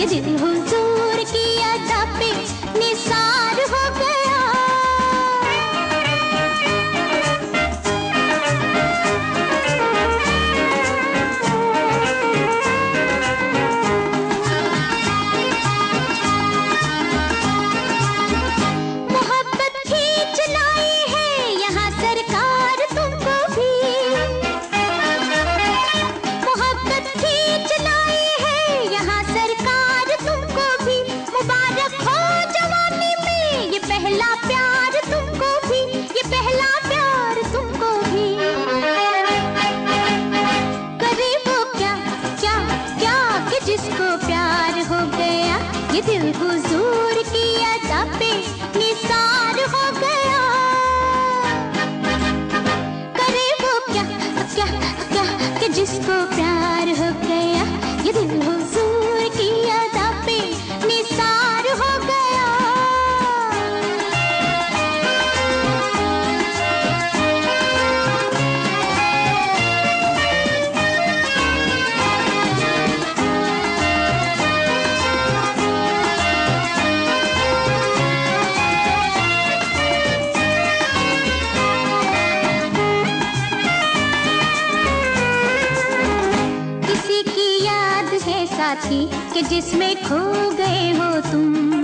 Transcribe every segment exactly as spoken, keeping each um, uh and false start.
ये दिल हुजूर की अदा पे निसार हो गया। मोहब्बत खींच लाई है यहाँ सरकार तुमको भी, मोहब्बत खींच लाई है यहाँ सरकार तुमको भी। मुबारक हो जवानी में ये पहला प्यार तुमको भी, ये पहला प्यार तुमको भी। करे वो क्या क्या क्या कि जिसको प्यार हो गया, ये दिल हुजूर की अदा पे निसार हो गया। करे वो क्या क्या क्या कि जिसको प्यार हो गया, ये दिल हुजूर की अदा पे निसार हो गया। किसी की याद है साथी कि जिसमें खो गए हो तुम,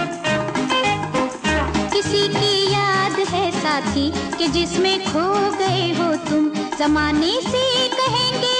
किसी की याद है साथी कि जिसमें खो गए हो तुम। जमाने से कहेंगे